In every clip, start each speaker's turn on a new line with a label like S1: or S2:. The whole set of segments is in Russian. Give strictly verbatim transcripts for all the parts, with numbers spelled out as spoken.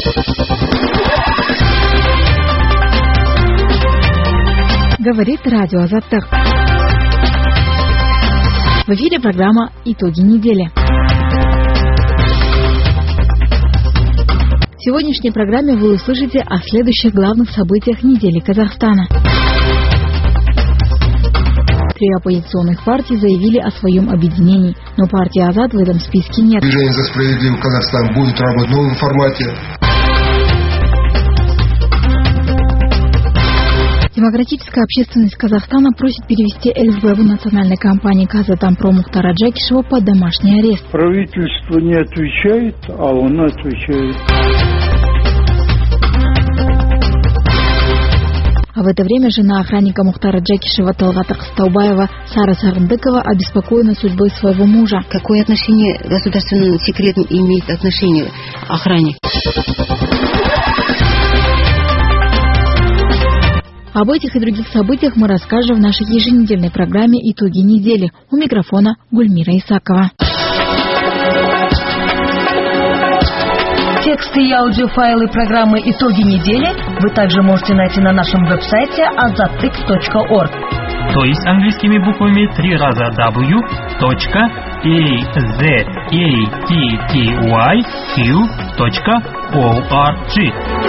S1: Говорит радио Азаттык. В эфире программа «Итоги недели». В сегодняшней программе вы услышите о следующих главных событиях недели Казахстана. Три оппозиционных партии заявили о своем объединении, но партии Азат в этом списке нет.
S2: Движение за справедливый Казахстан будет работать в новом формате.
S1: Демократическая общественность Казахстана просит перевести экс-главу национальной компании «Казатомпром» Мухтара Джекишева под домашний арест.
S3: Правительство не отвечает, а он отвечает.
S1: А в это время жена охранника Мухтара Джекишева Талгата Кыстаубаева Сара Сагындыкова обеспокоена судьбой своего мужа.
S4: Какое отношение государственный секрет имеет отношение к охране?
S1: Об этих и других событиях мы расскажем в нашей еженедельной программе «Итоги недели». У микрофона Гульмира Исакова.
S5: Тексты и аудиофайлы программы «Итоги недели» вы также можете найти на нашем веб-сайте азаттык точка орг.
S6: То есть английскими буквами три раза дабл ю точка азаттык точка орг.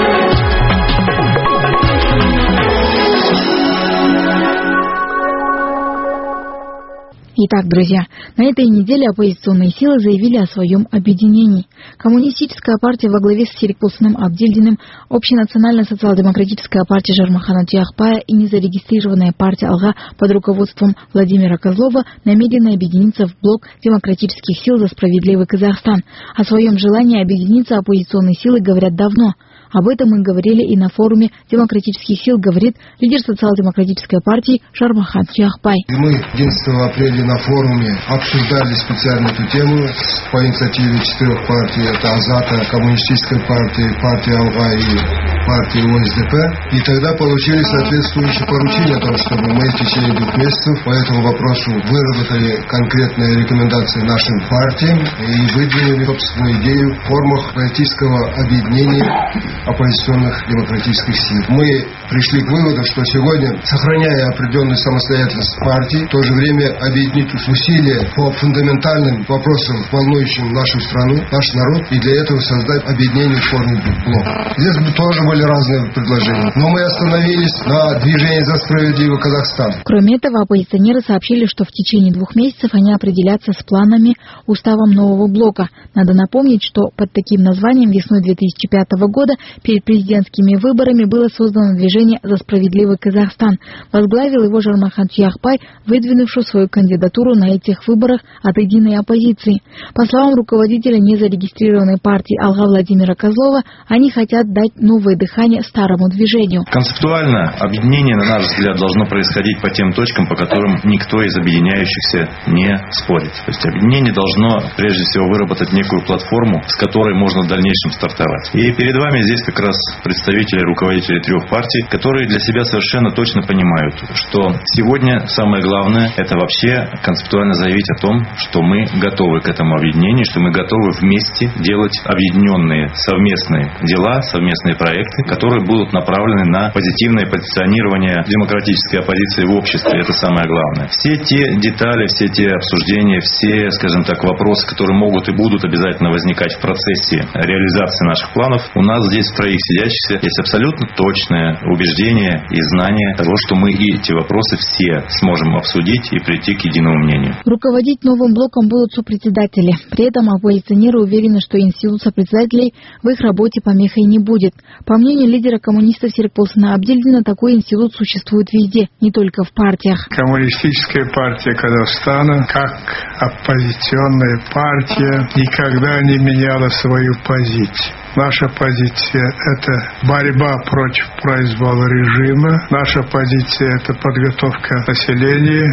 S1: Итак, друзья, на этой неделе оппозиционные силы заявили о своем объединении. Коммунистическая партия во главе с Серикболсыным Абдильдиным, Общенациональная социал-демократическая партия Жармахана Тияхпая и незарегистрированная партия Алга под руководством Владимира Козлова намерены объединиться в блок демократических сил за справедливый Казахстан. О своем желании объединиться оппозиционные силы говорят давно. Об этом мы говорили и на форуме демократических сил, говорит лидер социал-демократической партии Жармахан Тияхпай.
S2: Мы одиннадцатого апреля на форуме обсуждали специально эту тему по инициативе четырех партий. Это Азата, Коммунистической партии, партии Алга и партии ОСДП. И тогда получили соответствующее поручение о том, чтобы мы в течение двух месяцев по этому вопросу выработали конкретные рекомендации нашим партиям и выдвинули собственную идею в формах политического объединения оппозиционных демократических сил. Мы пришли к выводу, что сегодня, сохраняя определенную самостоятельность партии, в то же время объединить усилия по фундаментальным вопросам, волнующим нашу страну, наш народ, и для этого создать объединение в форме блока. Здесь тоже были разные предложения, но мы остановились на движении за справедливый Казахстан.
S1: Кроме этого, оппозиционеры сообщили, что в течение двух месяцев они определятся с планами уставом нового блока. Надо напомнить, что под таким названием весной две тысячи пятого года перед президентскими выборами было создано движение «За справедливый Казахстан». Возглавил его Жармахан Тияхпай, выдвинувший свою кандидатуру на этих выборах от единой оппозиции. По словам руководителя незарегистрированной партии Алга Владимира Козлова, они хотят дать новое дыхание старому движению.
S7: Концептуально объединение, на наш взгляд, должно происходить по тем точкам, по которым никто из объединяющихся не спорит. То есть объединение должно, прежде всего, выработать некую платформу, с которой можно в дальнейшем стартовать. И перед вами здесь как раз представители, руководители трех партий, которые для себя совершенно точно понимают, что сегодня самое главное – это вообще концептуально заявить о том, что мы готовы к этому объединению, что мы готовы вместе делать объединенные совместные дела, совместные проекты, которые будут направлены на позитивное позиционирование демократической оппозиции в обществе. Это самое главное. Все те детали, все те обсуждения, все, скажем так, вопросы, которые могут и будут обязательно возникать в процессе реализации наших планов, у нас здесь в троих сидящихся есть абсолютно точное убеждение и знание того, что мы и эти вопросы все сможем обсудить и прийти к единому мнению.
S1: Руководить новым блоком будут сопредседатели. При этом оппозиционеры уверены, что институт сопредседателей в их работе помехой не будет. По мнению лидера коммунистов Серикболсына Абдильдина, такой институт существует везде, не только в партиях.
S3: Коммунистическая партия Казахстана, как оппозиционная партия, никогда не меняла свою позицию. Наша позиция – это борьба против произвола режима. Наша позиция – это подготовка населения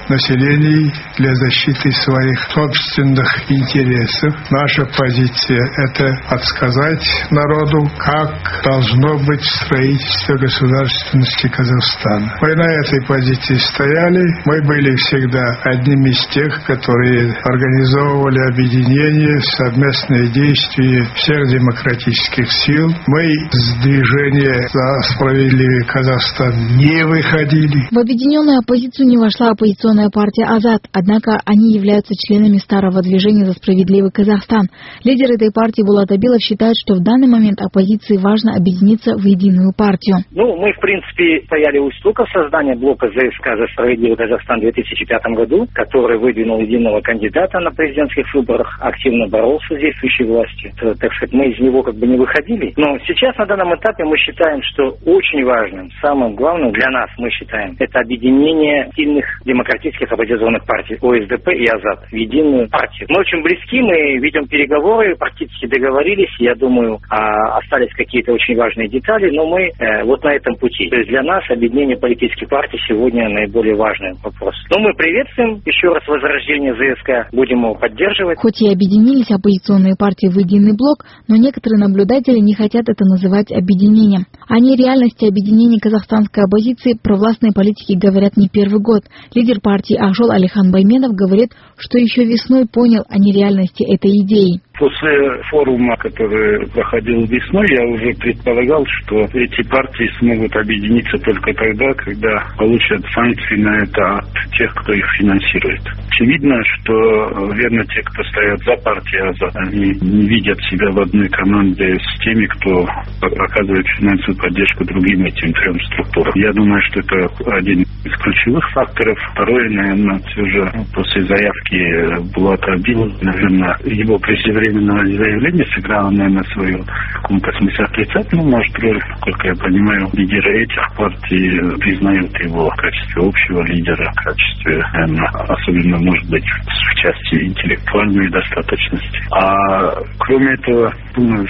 S3: населений для защиты своих собственных интересов. Наша позиция – это отсказать народу, как должно быть строительство государственности Казахстана. Мы на этой позиции стояли. Мы были всегда одними из тех, которые организовывали объединение, совместные действия всех демократических сил. Мы с движения за справедливый Казахстан не выходили.
S1: В объединенную оппозицию не вошла оппозиционная партия «Азат», однако они являются членами старого движения за справедливый Казахстан. Лидер этой партии Булат Абилов считает, что в данный момент оппозиции важно объединиться в единую партию.
S8: Ну, мы, в принципе, стояли у истоков создания блока ЗСК «За справедливый Казахстан» в две тысячи пятом году, который выдвинул единого кандидата на президентских выборах, активно боролся с действующей властью. То, так сказать, мы из него как бы не выходили. Но сейчас, на данном этапе, мы считаем, что очень важным, самым главным для нас, мы считаем, это объединение сильных демократических оппозиционных партий ОСДП и Азат в единую партию. Мы очень близки, мы ведем переговоры, практически договорились, я думаю, а, остались какие-то очень важные детали, но мы э, вот на этом пути. То есть для нас объединение политических партий сегодня наиболее важный вопрос. Но мы приветствуем еще раз возрождение ЗСК, будем его поддерживать.
S1: Хоть и объединились оппозиционные партии в единый блок, но некоторые наблюдатели не хотят это называть объединением. О нереальности объединения казахстанской оппозиции провластные политики говорят не первый год. Лидер партии Ахжол Алихан Байменов говорит, что еще весной понял о нереальности этой идеи.
S9: После форума, который проходил весной, я уже предполагал, что эти партии смогут объединиться только тогда, когда получат санкции на это от тех, кто их финансирует. Очевидно, что, верно, те, кто стоят за партией Азат, они не видят себя в одной команде с теми, кто оказывает финансовую поддержку другим этим трем структурам. Я думаю, что это один из ключевых факторов. Второе, наверное, все же после заявки Булата Абилова, наверное, его преждевременное заявление сыграло, наверное, свою в каком-то смысле отрицательную, может, роль. Насколько я понимаю, лидеры этих партий признают его в качестве общего лидера, в качестве, наверное, особенно, может быть, в части интеллектуальной достаточности. А кроме этого, думаю,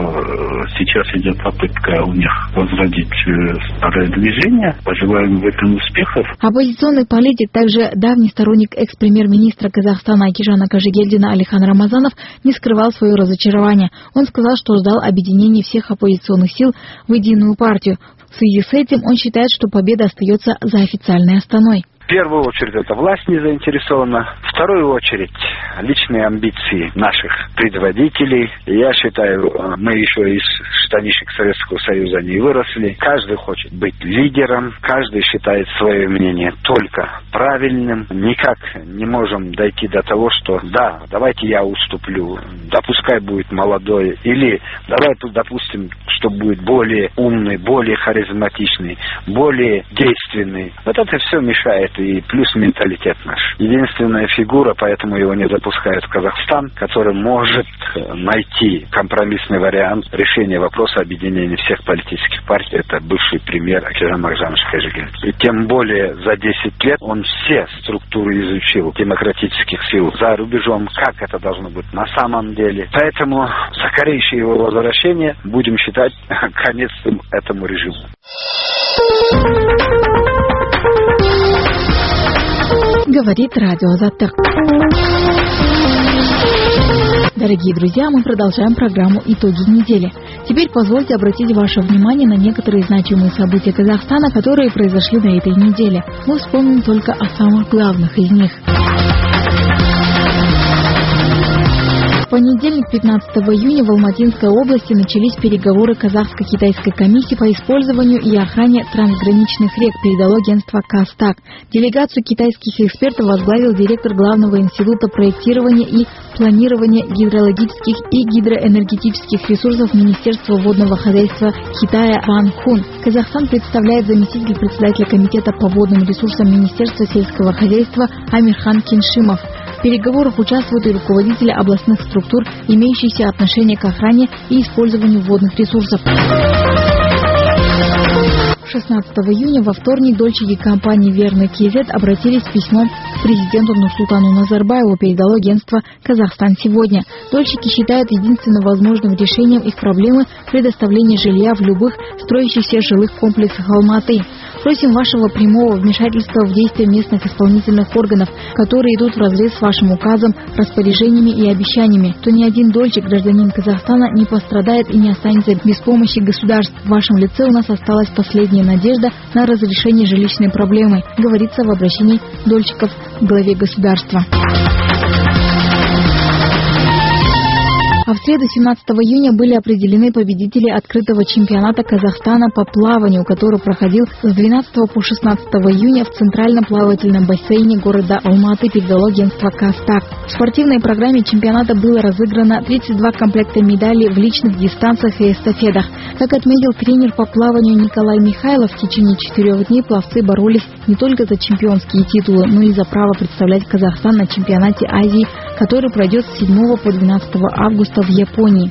S9: что сейчас идет попытка у них возродить старое движение. Пожелаем в этом успехов.
S1: Оппозиционный политик, также давний сторонник экс-премьер-министра Казахстана Акижана Кожегельдина Алихан Рамазанов не скрывал свое разочарование. Он сказал, что ждал объединения всех оппозиционных сил в единую партию. В связи с этим он считает, что победа остается за официальной Астаной.
S10: В первую очередь, это власть не заинтересована. В вторую очередь, личные амбиции наших предводителей. Я считаю, мы еще из штанишек Советского Союза не выросли. Каждый хочет быть лидером, каждый считает свое мнение только правильным. Никак не можем дойти до того, что да, давайте я уступлю, да пускай будет молодой, или давай допустим, что будет более умный, более харизматичный, более действенный. Вот это все мешает. И плюс менталитет наш. Единственная фигура, поэтому его не запускают в Казахстан, который может найти компромиссный вариант решения вопроса объединения всех политических партий. Это бывший премьер Акижан Махжанович Кожегельдин. И тем более за десять лет он все структуры изучил демократических сил за рубежом, как это должно быть на самом деле. Поэтому скорейшее его возвращение будем считать конец этому режиму.
S1: Говорит радио Азаттык. Дорогие друзья, мы продолжаем программу «Итоги недели». Теперь позвольте обратить ваше внимание на некоторые значимые события Казахстана, которые произошли на этой неделе. Мы вспомним только о самых главных из них. В понедельник, пятнадцатого июня, в Алматинской области начались переговоры казахско-китайской комиссии по использованию и охране трансграничных рек, передало агентство КАСТАК. Делегацию китайских экспертов возглавил директор Главного института проектирования и планирования гидрологических и гидроэнергетических ресурсов Министерства водного хозяйства Китая Ван Хун. Казахстан представляет заместитель председателя комитета по водным ресурсам Министерства сельского хозяйства Амирхан Киншимов. В переговорах участвуют и руководители областных структур, имеющиеся отношение к охране и использованию водных ресурсов. шестнадцатого июня во вторник дольщики компании «Верный КЗ» обратились с письмом к президенту Нурсултану Назарбаеву, передало агентство «Казахстан сегодня». Дольщики считают единственным возможным решением их проблемы предоставление жилья в любых строящихся жилых комплексах Алматы. Просим вашего прямого вмешательства в действия местных исполнительных органов, которые идут вразрез с вашим указом, распоряжениями и обещаниями, то ни один дольщик, гражданин Казахстана, не пострадает и не останется без помощи государств. В вашем лице у нас осталась последняя надежда на разрешение жилищной проблемы, говорится в обращении дольщиков к главе государства. А в среду семнадцатого июня были определены победители открытого чемпионата Казахстана по плаванию, который проходил с двенадцатого по шестнадцатое июня в центральном плавательном бассейне города Алматы педагогенства Кастак. В спортивной программе чемпионата было разыграно тридцать два комплекта медалей в личных дистанциях и эстафетах. Как отметил тренер по плаванию Николай Михайлов, в течение четырех дней пловцы боролись не только за чемпионские титулы, но и за право представлять Казахстан на чемпионате Азии, который пройдет с седьмого по двенадцатое августа в Японии.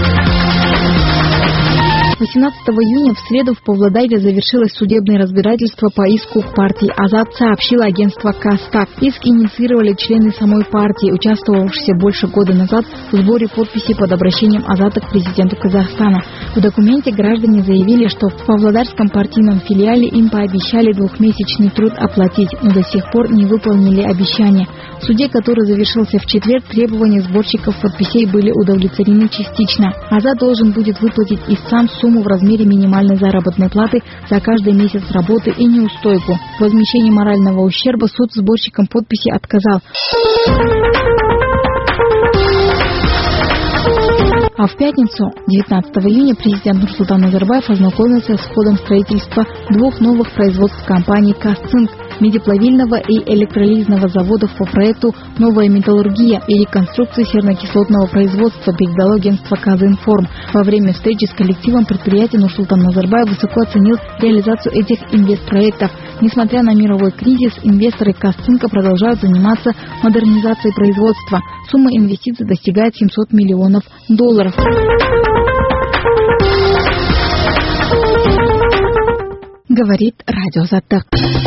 S1: восемнадцатого июня в среду в Павлодаре завершилось судебное разбирательство по иску к партии «Азат», сообщило агентство «Кастак». Иск инициировали члены самой партии, участвовавшие больше года назад в сборе подписей под обращением «Азата» к президенту Казахстана. В документе граждане заявили, что в Павлодарском партийном филиале им пообещали двухмесячный труд оплатить, но до сих пор не выполнили обещания. В суде, который завершился в четверг, требования сборщиков подписей были удовлетворены частично. «Азат» должен будет выплатить истцам сумму в размере минимальной заработной платы за каждый месяц работы и неустойку. В возмещении морального ущерба суд сборщикам подписи отказал. А в пятницу, девятнадцатого июня, президент Нурсултан Назарбаев ознакомился с ходом строительства двух новых производств компании «Казцинк» медиплавильного и электролизного заводов по проекту «Новая металлургия» и реконструкции сернокислотного производства педагогенства «Казинформ». Во время встречи с коллективом предприятия Нурсултан Назарбаев высоко оценил реализацию этих инвестпроектов. Несмотря на мировой кризис, инвесторы «Казцинка» продолжают заниматься модернизацией производства. Сумма инвестиций достигает семьсот миллионов долларов. Говорит радио Азаттык.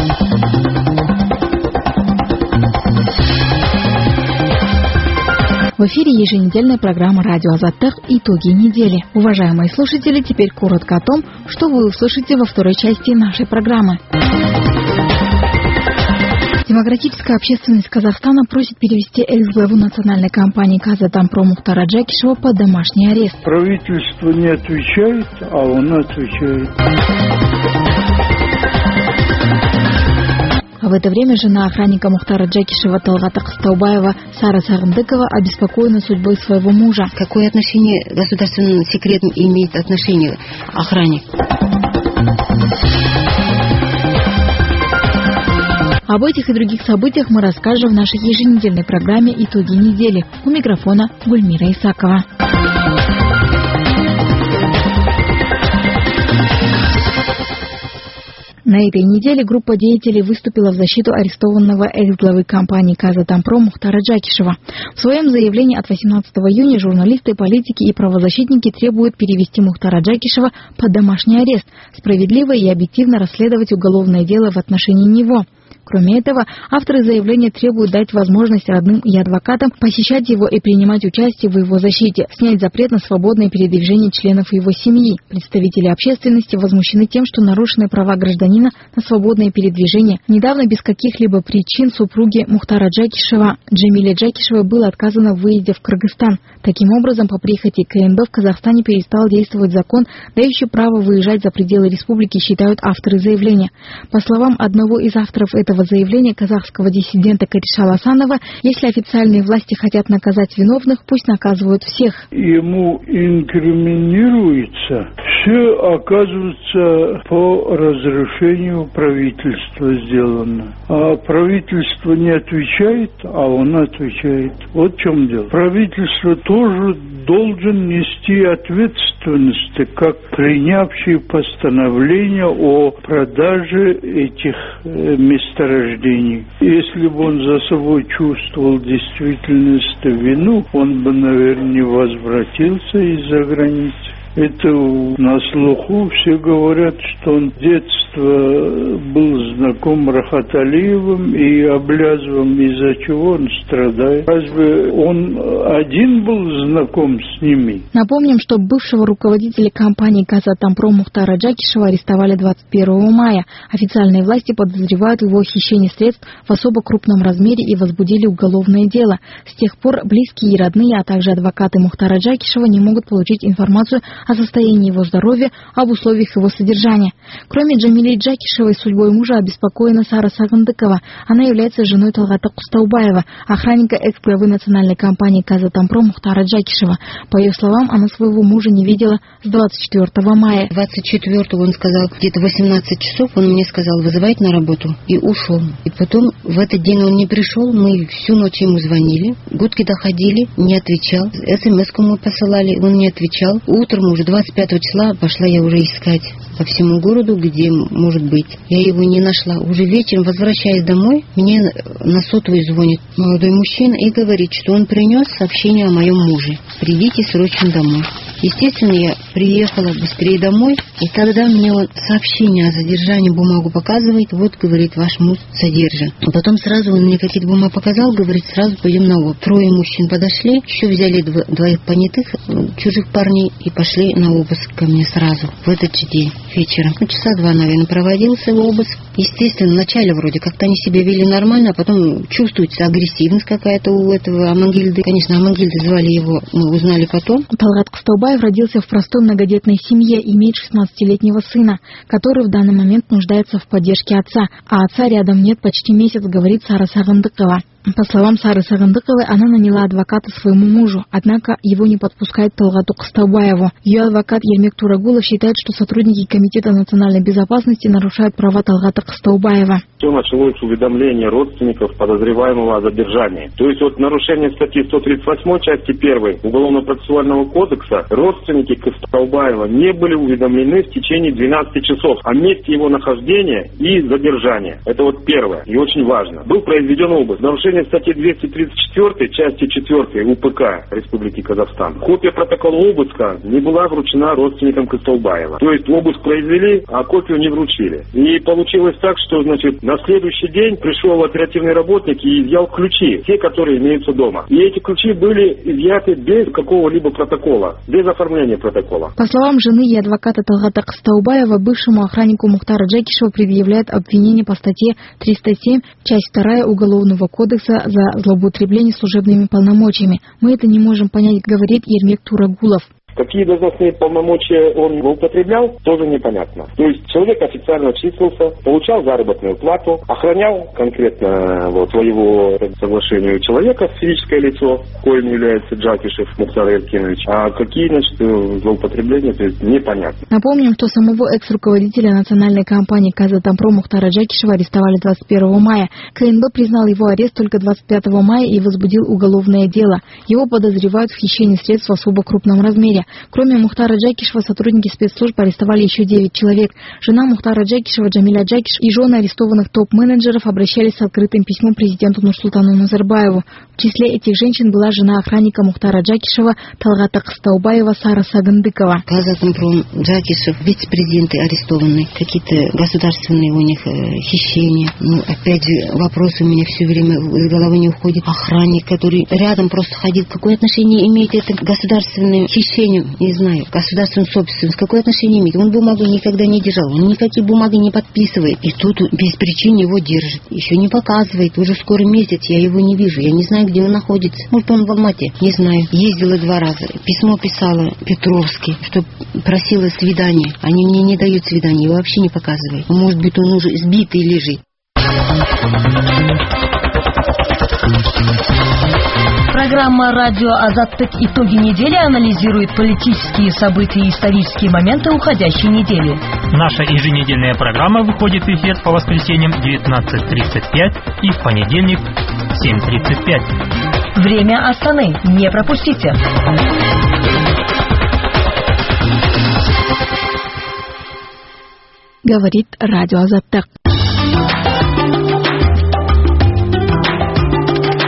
S1: В эфире еженедельная программа «Радио Азаттык. Итоги недели». Уважаемые слушатели, теперь коротко о том, что вы услышите во второй части нашей программы. Демократическая общественность Казахстана просит перевести экс-главу национальной компании «Казатомпром» Мухтара Джакишева под домашний арест.
S3: Правительство не отвечает, а он отвечает.
S1: А в это время жена охранника Мухтара Джакишева Талгата Кыстаубаева Сара Сагындыкова обеспокоена судьбой своего мужа.
S4: Какое отношение к государственным секретам имеет отношение охранник?
S1: Об этих и других событиях мы расскажем в нашей еженедельной программе «Итоги недели». У микрофона Гульмира Исакова. На этой неделе группа деятелей выступила в защиту арестованного экс-главы компании «Казатомпром» Мухтара Джакишева. В своем заявлении от восемнадцатого июня журналисты, политики и правозащитники требуют перевести Мухтара Джакишева под домашний арест, справедливо и объективно расследовать уголовное дело в отношении него. Кроме этого, авторы заявления требуют дать возможность родным и адвокатам посещать его и принимать участие в его защите, снять запрет на свободное передвижение членов его семьи. Представители общественности возмущены тем, что нарушены права гражданина на свободное передвижение. Недавно без каких-либо причин супруге Мухтара Джакишева Джамиле Джакишевой было отказано в выезде в Кыргызстан. Таким образом, по прихоти КНБ в Казахстане перестал действовать закон, дающий право выезжать за пределы республики, считают авторы заявления. По словам одного из авторов этого заявления, казахского диссидента Кариша Ласанова, если официальные власти хотят наказать виновных, пусть наказывают всех.
S3: Ему инкриминируется, все оказывается по разрешению правительства сделано. А правительство не отвечает, а он отвечает. Вот в чем дело. Правительство тоже должен нести ответственность, как принявший постановление о продаже этих месторождений. Если бы он за собой чувствовал действительность вину, он бы, наверное, не возвратился из-за границы. Это на слуху. Все говорят, что он с детства был знаком Рахат Алиевым и Аблязовым, из-за чего он страдает. Разве он один был знаком с ними?
S1: Напомним, что бывшего руководителя компании «Казатомпром» Мухтара Джакишева арестовали двадцать первого мая. Официальные власти подозревают в его хищении средств в особо крупном размере и возбудили уголовное дело. С тех пор близкие и родные, а также адвокаты Мухтара Джакишева не могут получить информацию о состоянии его здоровья, об условиях его содержания. Кроме Джамили Джакишевой, судьбой мужа обеспокоена Сара Сагындыкова. Она является женой Талгата Кустаубаева, охранника экс-главы национальной компании «Казатомпром» Мухтара Джакишева. По ее словам, она своего мужа не видела с двадцать четвёртого мая.
S4: двадцать четвёртого он сказал, где-то восемнадцать часов, он мне сказал, вызывать на работу, и ушел. И потом в этот день он не пришел, мы всю ночь ему звонили, гудки доходили, не отвечал, смс-ку мы посылали, он не отвечал. Утром уже двадцать пятого числа пошла я уже искать по всему городу, где может быть. Я его не нашла. Уже вечером, возвращаясь домой, мне на сотовый звонит молодой мужчина и говорит, что он принес сообщение о моем муже. Придите срочно домой. Естественно, я приехала быстрее домой, и тогда мне он сообщение о задержании, бумагу показывает, вот, говорит, ваш муж задержан. А потом сразу он мне какие-то бумаги показал, говорит, сразу пойдем на обыск. Трое мужчин подошли, еще взяли дво, двоих понятых, чужих парней, и пошли на обыск ко мне сразу, в этот же день, вечером. Ну, часа два, наверное, проводился обыск. Естественно, вначале вроде как-то они себя вели нормально, а потом чувствуется агрессивность какая-то у этого Амангильды. Конечно, Амангильды звали его, мы узнали потом.
S1: Талгат Кустаубаев родился в простой многодетной семье, имеет шестнадцатилетнего сына, который в данный момент нуждается в поддержке отца, а отца рядом нет почти месяц, говорит Сара Сагындыкова. По словам Сары Сагындыковой, она наняла адвоката своему мужу, однако его не подпускает Талгату Кустаубаеву. Ее адвокат Ермек Турагулов считает, что сотрудники Комитета национальной безопасности нарушают права Талгата Кустаубаева.
S11: Все началось с уведомления родственников подозреваемого о задержании. То есть от нарушения статьи сто тридцать восьмой части первой Уголовно-процессуального кодекса родственники Кустаубаева не были уведомлены в течение двенадцати часов о месте его нахождения и задержания. Это вот первое и очень важно. Был произведен обыск. Нарушение статьи двести тридцать четыре части четвёртой УПК Республики Казахстан. Копия протокола обыска не была вручена родственникам Кустаубаева. То есть обыск произвели, а копию не вручили. И получилось так, что, значит, на следующий день пришел оперативный работник и изъял ключи, те, которые имеются дома. И эти ключи были изъяты без какого-либо протокола, без оформления протокола.
S1: По словам жены и адвоката Талгата Кустаубаева, бывшему охраннику Мухтара Джакишева предъявляют обвинение по статье триста семь, часть вторая Уголовного кодекса за злоупотребление служебными полномочиями. Мы это не можем понять, говорит Ермек Турагулов.
S11: Какие должностные полномочия он употреблял, тоже непонятно. То есть человек официально числился, получал заработную плату, охранял конкретно вот, своего соглашения человека, физическое лицо, коим является Джакишев Мухтар Эркинович. А какие, значит, злоупотребления, то есть непонятно.
S1: Напомним, что самого экс-руководителя национальной компании «Казатомпром» Мухтара Джакишева арестовали двадцать первого мая. КНБ признал его арест только двадцать пятого мая и возбудил уголовное дело. Его подозревают в хищении средств в особо крупном размере. Кроме Мухтара Джакишева, сотрудники спецслужб арестовали еще девять человек. Жена Мухтара Джакишева Джамиля Джакиш и жены арестованных топ-менеджеров обращались с открытым письмом президенту Нурсултану Назарбаеву. В числе этих женщин была жена охранника Мухтара Джакишева Талгата Кустаубаева Сара Сагындыкова.
S4: Казатомпром, Джакишев, вице-президенты арестованы, какие-то государственные у них э, хищения. Ну, опять же, вопрос у меня все время из головы не уходит. Охранник, который рядом просто ходил, какое отношение имеет это к государственным хищениям? Не знаю, государственную собственность, какое отношение имеет? Он бумагу никогда не держал, он никакие бумаги не подписывает. И тут без причин его держит. Еще не показывает, уже скоро месяц, я его не вижу. Я не знаю, где он находится. Может, он в Алмате, не знаю. Ездила два раза, письмо писала Петровский, что просила свидания. Они мне не дают свидания, его вообще не показывают. Может быть, он уже сбитый лежит.
S5: Программа «Радио Азаттык. Итоги недели» анализирует политические события и исторические моменты уходящей недели.
S6: Наша еженедельная программа выходит в эфир по воскресеньям девятнадцать тридцать пять и в понедельник семь тридцать пять.
S5: Время Астаны. Не пропустите.
S1: Говорит радио Азаттык.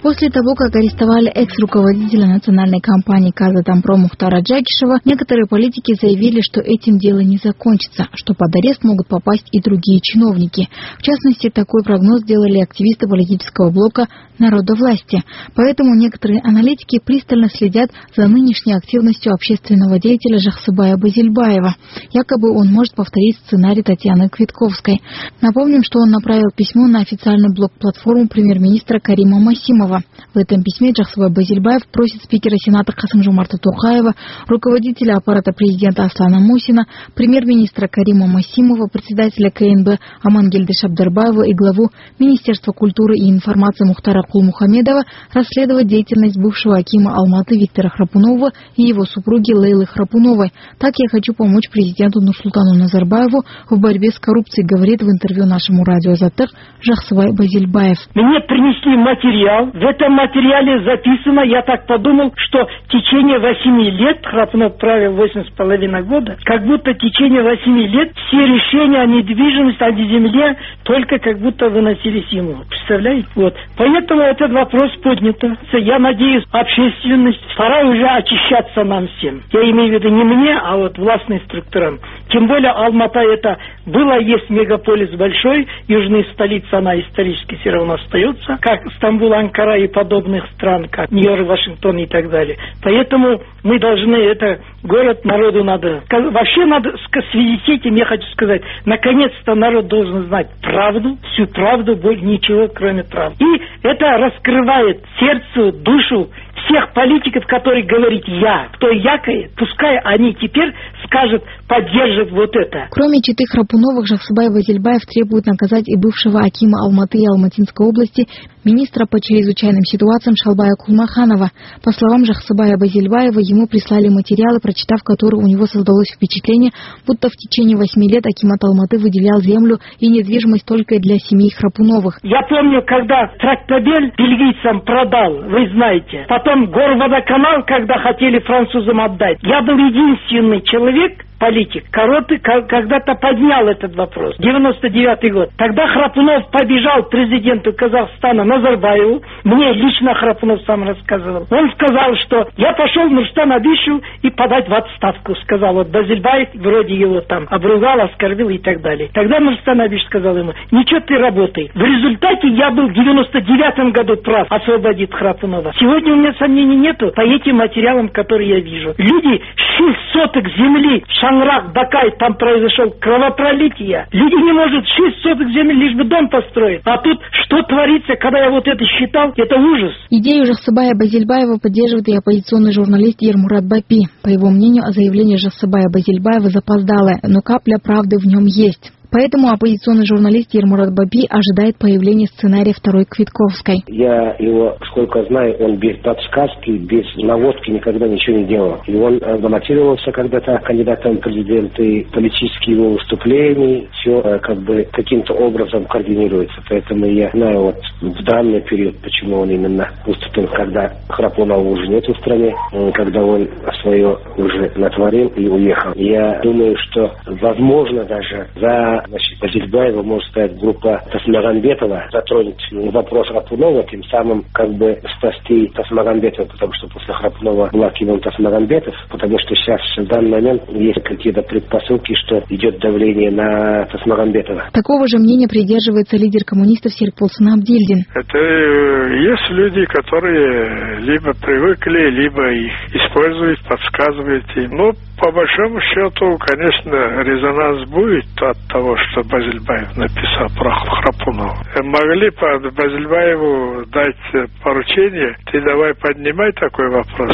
S1: После того, как арестовали экс-руководителя национальной компании «Казатомпром» Мухтара Джакишева, некоторые политики заявили, что этим дело не закончится, что под арест могут попасть и другие чиновники. В частности, такой прогноз сделали активисты политического блока «Народовластия». Поэтому некоторые аналитики пристально следят за нынешней активностью общественного деятеля Жаксыбая Базильбаева. Якобы он может повторить сценарий Татьяны Квитковской. Напомним, что он направил письмо на официальный блог-платформу премьер-министра Карима Масимова. В этом письме Жаксыбай Базильбаев просит спикера Сената Касым-Жомарта Токаева, руководителя аппарата президента Аслана Мусина, премьер-министра Карима Масимова, председателя КНБ Амангельды Шабдарбаева и главу Министерства культуры и информации Мухтара Кулмухамедова расследовать деятельность бывшего акима Алматы Виктора Храпунова и его супруги Лейлы Храпуновой. Так я хочу помочь президенту Нурсултану Назарбаеву в борьбе с коррупцией, говорит в интервью нашему радио «Затык» Жаксыбай Базильбаев.
S12: Мне принесли материал. В этом материале записано, я так подумал, что в течение восьми лет, Храпунов правил восемь с половиной года, как будто в течение восьми лет все решения о недвижимости, о земле только как будто выносились ему. Представляете? Вот. Поэтому этот вопрос поднят. Я надеюсь, общественность, пора уже очищаться нам всем. Я имею в виду не мне, а вот властным структурам. Тем более Алмата это было, есть мегаполис большой, южная столица, она исторически все равно остается, как Стамбул, Анкара и подобных стран, как Нью-Йорк, Вашингтон и так далее. Поэтому мы должны, это город, народу надо. Вообще надо, в связи с этим я хочу сказать, наконец-то народ должен знать правду, всю правду, больше ничего, кроме правды. И это раскрывает сердце, душу всех политиков, которые говорят «я». Кто якает, пускай они теперь скажут, поддержат вот это.
S1: Кроме читы Храпуновых, Жаксыбай Базильбаев требует наказать и бывшего акима Алматы и Алматинской области, министра по чрезвычайным ситуациям Шалбая Кулмаханова. По словам Жаксыбая Базильбаева, ему прислали материалы, прочитав которые у него создалось впечатление, будто в течение восьми лет акимат Алматы выделял землю и недвижимость только для семьи Храпуновых.
S12: Я помню, когда Трактабель бельгийцам продал, вы знаете, потом Горводоканал, когда хотели французам отдать, я был единственный человек, политик, Короты когда-то поднял этот вопрос. девяносто девятый год. Тогда Храпунов побежал к президенту Казахстана Назарбаеву. Мне лично Храпунов сам рассказывал. Он сказал, что я пошел в Нурстан Абишу и подать в отставку. Сказал, вот Базильбаев вроде его там обругал, оскорбил и так далее. Тогда Нурстан Абиш сказал ему, ничего ты работай. В результате я был в девяносто девятом году прав освободить Храпунова. Сегодня у меня сомнений нету по этим материалам, которые я вижу. Люди шесть соток земли, Шанрак, Бакай, там произошел кровопролитие. Люди не могут шесть соток земли, лишь бы дом построить. А тут что творится, когда я вот это считал, это ужас.
S1: Идею Жаксыбая Базильбаева поддерживает и оппозиционный журналист Ермурат Бапи. По его мнению, заявление Жаксыбая Базильбаева запоздалое, но капля правды в нем есть. Поэтому оппозиционный журналист Ермурат Бапи ожидает появления сценария второй Квитковской.
S13: Я его, сколько знаю, он без подсказки, без наводки никогда ничего не делал. И он баллотировался когда-то кандидатом в президенты, политические его выступления, все как бы каким-то образом координируется. Поэтому я знаю вот в данный период, почему он именно выступил, когда Храпунова уже нет в стране, когда он свое уже натворил и уехал. Я думаю, что возможно даже за значит, Базильбаева может стать группа Тасмагамбетова, затронуть вопрос Храпунова, тем самым как бы спасти Тасмагамбетова, потому что после Храпунова был акимом Тасмагамбетов, потому что сейчас в данный момент есть какие-то предпосылки, что идет давление на Тасмагамбетова.
S1: Такого же мнения придерживается лидер коммунистов Серикболсын Абдильдин.
S3: Это есть люди, которые либо привыкли, либо их используют, подсказывают им. Но по большому счету, конечно, резонанс будет от того, что Базильбаев написал про Храпунова. Могли под Базильбаеву дать поручение, ты давай поднимай такой вопрос,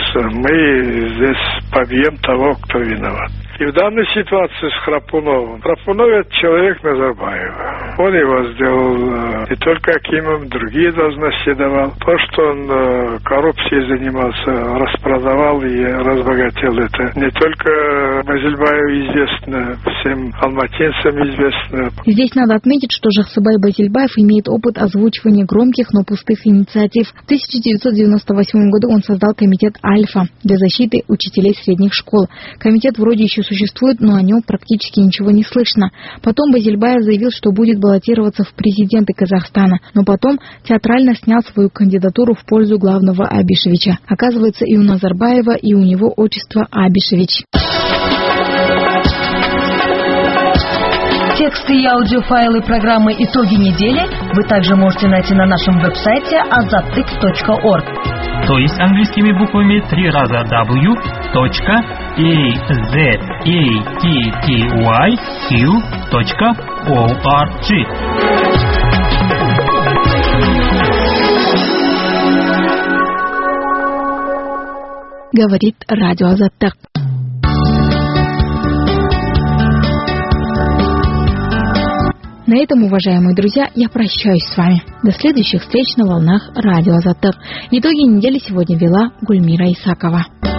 S3: мы здесь побьем того, кто виноват. И в данной ситуации с Храпуновым. Храпунов — это человек Назарбаева. Он его сделал не только акимом, другие должности давал. То, что он коррупцией занимался, распродавал и разбогател, это не только Базильбаеву известно, всем алматинцам известно.
S1: Здесь надо отметить, что Жаксыбай Базильбаев имеет опыт озвучивания громких, но пустых инициатив. В тысяча девятьсот девяносто восьмом году он создал комитет «Альфа» для защиты учителей средних школ. Комитет вроде еще существует, но о нем практически ничего не слышно. Потом Базельбаев заявил, что будет баллотироваться в президенты Казахстана, но потом театрально снял свою кандидатуру в пользу главного Абишевича. Оказывается, и у Назарбаева, и у него отчество Абишевич.
S5: Тексты и аудиофайлы программы «Итоги недели» вы также можете найти на нашем веб-сайте азаттык точка орг.
S6: То есть английскими буквами три раза w точка azattyq точка org.
S1: Говорит радио Азаттык. На этом, уважаемые друзья, я прощаюсь с вами. До следующих встреч на волнах радио Азаттык. Итоги недели сегодня вела Гульмира Исакова.